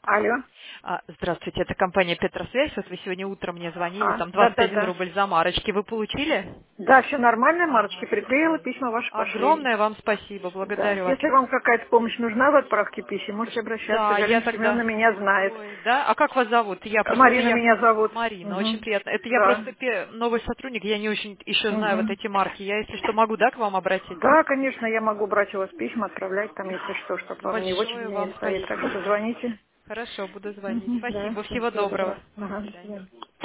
Алло. Здравствуйте, это компания Петросвязь. Вот вы сегодня утром мне звонили, там 21 Да-да-да. рубль за марочки. Вы получили? Да, все нормально, Марочки Ага, приклеила, супер. письма ваши пошли. Огромное вам спасибо, Да. благодарю вас. Если вам какая-то помощь нужна в отправке писем, можете обращаться. Да, я Галина Семеновна тогда... меня знает. Ой, да? А как вас зовут? Я просто, это Марина я... меня зовут. Марина, очень Мгм. приятно. Это я Да. просто новый сотрудник, я не очень еще знаю вот Мгм. эти марки. Я, если что, могу, да, к вам обратиться? Да, конечно, я могу брать у вас письма, отправлять там, если что, чтобы вам не в очереди Большое не вам стоять. Так спасибо. что звоните. Хорошо, буду звонить. Мгм. Да, Спасибо, все, всего всего доброго. доброго. До Ага, до свидания. свидания.